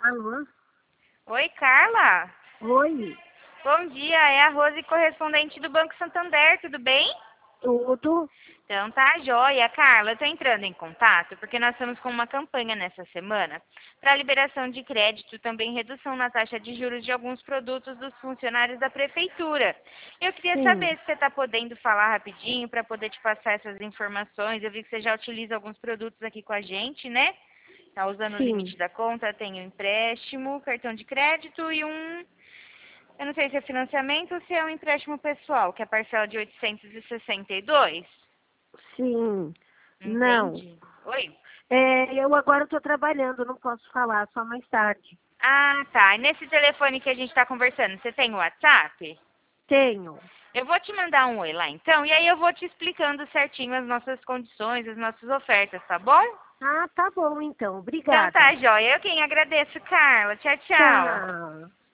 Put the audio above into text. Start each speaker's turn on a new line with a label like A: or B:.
A: Alô?
B: Oi, Carla.
A: Oi,
B: Bom dia, é a Rose, correspondente do Banco Santander, tudo bem?
A: tudo?
B: Então tá joia. Carla, eu tô entrando em contato porque nós estamos com uma campanha nessa semana para liberação de crédito e também redução na taxa de juros de alguns produtos dos funcionários da prefeitura. Eu queria
A: Sim,
B: saber se você está podendo falar rapidinho para poder te passar essas informações. Eu vi que você já utiliza alguns produtos aqui com a gente, né? Tá usando o
A: sim.
B: limite da conta, tem um empréstimo, cartão de crédito e eu não sei se é financiamento ou se é um empréstimo pessoal, que é a parcela de 862.
A: Sim. Não.
B: Entende? Oi?
A: Eu agora estou trabalhando, não posso falar, só mais tarde.
B: Ah, tá. E nesse telefone que a gente está conversando, você tem o WhatsApp?
A: Tenho.
B: Eu vou te mandar um oi lá então, e aí eu vou te explicando certinho as nossas condições, as nossas ofertas, tá bom?
A: Ah, tá bom então.
B: Então tá,
A: Obrigada.
B: joia. Eu quem agradeço, Carla. Tchau, tchau.
A: Tchau.